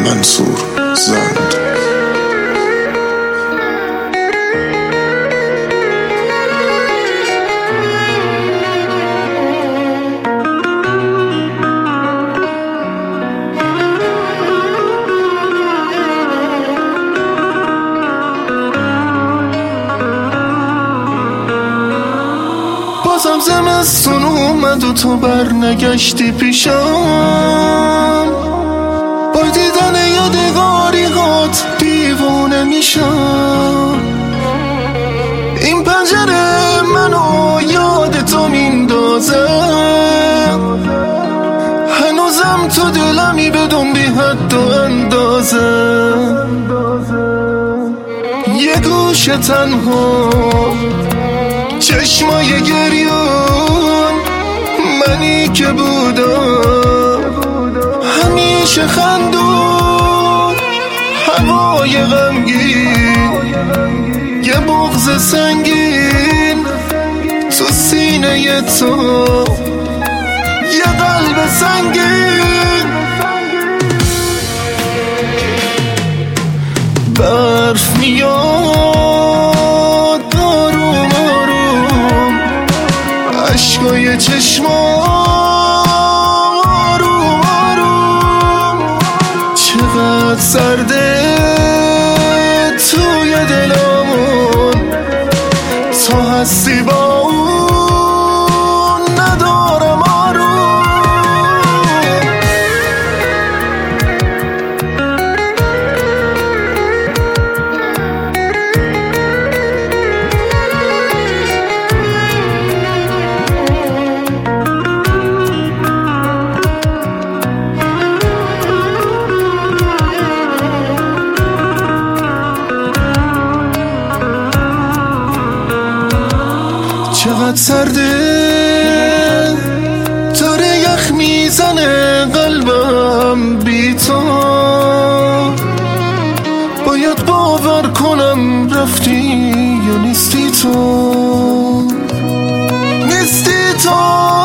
منصور زند. بازم زمستون اومد و تو برنگشتی پیشم، با دیدن یادگاریات دیوونه میشم. این پنجره منو یاد تو میندازه، هنوزم تو دلمی بدون بی حد و اندازه. یه گوشه تنها چشمای گریون، منی که بودم همیشه خندون. هوای غمگین، یه بغض سنگین تو سینه تو، یه قلب سنگین. برف میاد آروم آروم، عشقای چشمام آروم آروم. چقدر سرده توی دلمون، تو هستی با اون ندارم آروم. چقدر سرده داره یخ میزنه قلبم بی تو، باید باور کنم رفتی یا نیستی تو. نیستی تو،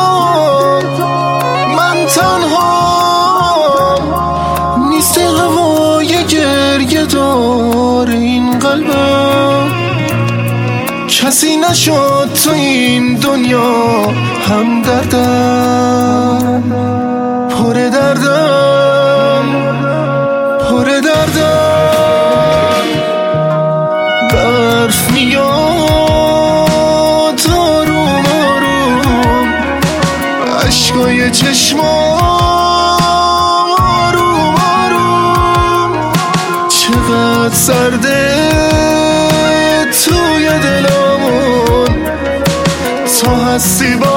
من تنها، نیست هوای گریه دار این قلبم. کسی نشد تو این دنیا هم دردم، پر دردم پر دردم. برف میاد آروم آروم، عشقای چشمام آروم آروم. چقدر سرده توی دلمون، تو هستی با